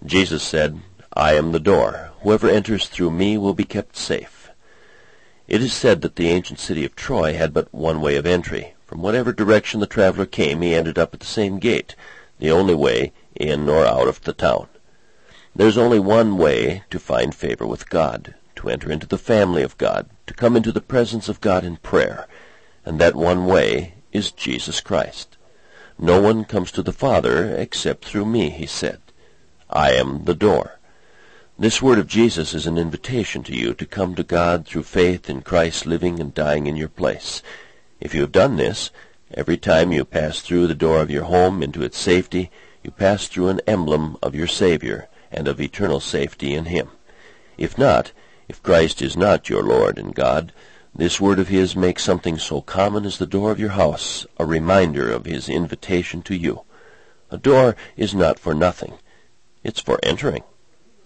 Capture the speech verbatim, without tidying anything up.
Jesus said, "I am the door. Whoever enters through me will be kept safe." It is said that the ancient city of Troy had but one way of entry. From whatever direction the traveler came, he ended up at the same gate, the only way in or out of the town. There's only one way to find favor with God, to enter into the family of God, to come into the presence of God in prayer, and that one way is Jesus Christ. "No one comes to the Father except through me," he said. "I am the door." This word of Jesus is an invitation to you to come to God through faith in Christ living and dying in your place. If you have done this, every time you pass through the door of your home into its safety, you pass through an emblem of your Savior and of eternal safety in Him. If not, if Christ is not your Lord and God, this word of His makes something so common as the door of your house a reminder of His invitation to you. A door is not for nothing. It's for entering.